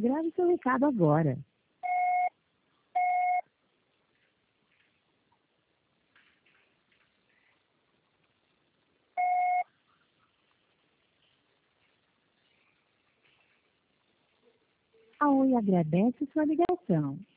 Grave seu recado agora. A Oi agradece sua ligação.